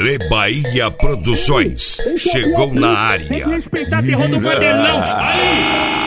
Ale Bahia Produções chegou na área. Tem que respeitar terror do Mandelão. Aí!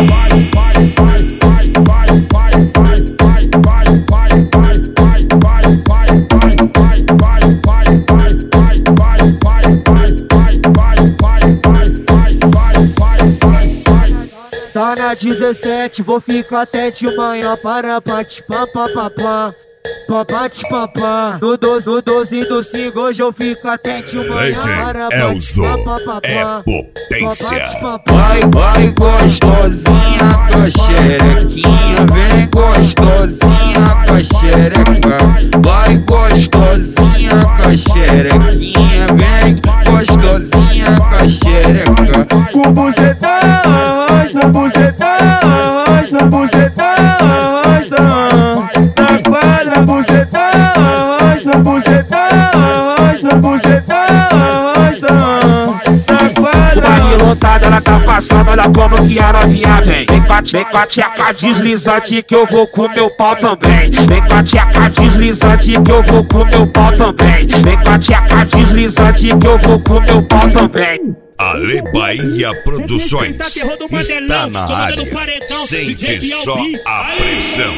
Tá na 17, vou ficar até de manhã para pati-pam-pam-pam-pam. Pam-pati-pam-pam. No 12 do 5, hoje eu fico até de manhã para pati-pam-pam-pam. É potência. Vai gostosinha com a xerequinha, vem gostosinha com a xereca. Vai gostosinha com a xerequinha, vem gostosinha com a xereca. Com buzetão, na buzetão, na buzetão, na quadra, buzetão, na buzetão, na buzetão, na quadra. Baile lotado, ela tá passando, olha como que a novinha vem. Vem com a tcheca deslizante que eu vou com meu pau também. Vem com a tcheca deslizante que eu vou com meu pau também. Vem com a tcheca deslizante que eu vou com meu pau também. Ale Bahia Produções está na área. Sente só a pressão.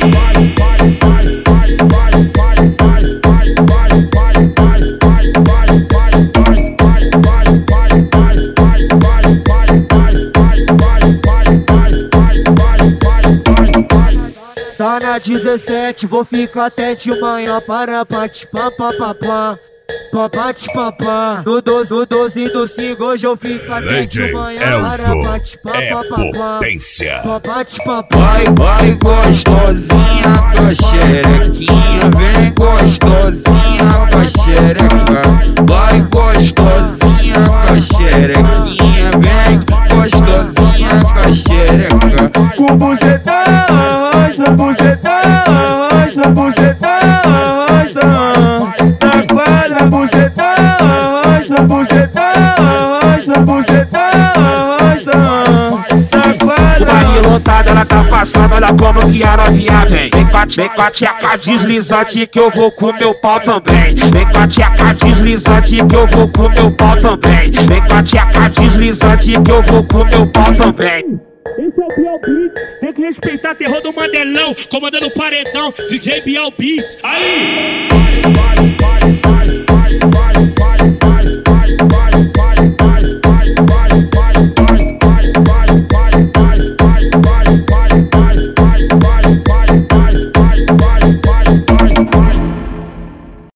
Tá na 17, vou ficar até de manhã para pati-pam-pam-pam-pam. Pam-pam-pam-pam. No 12 do 5, hoje eu fico até de manhã para pati-pam-pam-pam. Potência. Pam-pam-pam-pam. Vai gostosinha com a xerequinha, vem gostosinha com a xereca. Vai gostosinha com a xerequinha, vem gostosinha com a xereca. Com buzetão, na buzetão, na buzetão, na quadra, buzetão, na buzetão, na buzetão, na quadra. Baile lotado, ela tá passando, olha como que a novinha vem. Vem com a tcheca deslizante que eu vou com meu pau também. Vem com a tcheca deslizante que eu vou com meu pau também. Vem com a tcheca deslizante que eu vou com meu pau também. Esse é o Bial Beats, tem que respeitar terror do Mandelão, comandando o paredão, DJ Bial Beats, aí!